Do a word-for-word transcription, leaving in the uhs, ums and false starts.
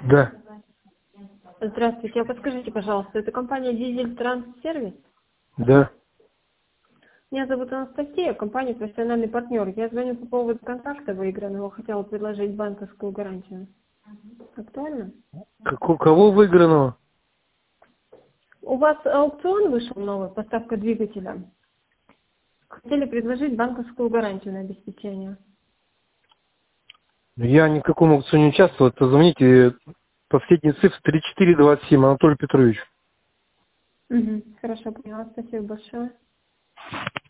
Да. Здравствуйте, а подскажите, пожалуйста, это компания Дизель Транс Сервис? Да. Меня зовут Анастасия, компания профессиональный партнер. Я звоню по поводу контракта выигранного, хотела предложить банковскую гарантию. Актуально? Как, у кого выигранного? У вас аукцион вышел новый, поставка двигателя. Хотели предложить банковскую гарантию на обеспечение. Я ни в каком аукционе не участвовал. Позвоните, последний цифр три четыре двадцать семь, Анатолий Петрович. Угу, хорошо, поняла. Спасибо большое.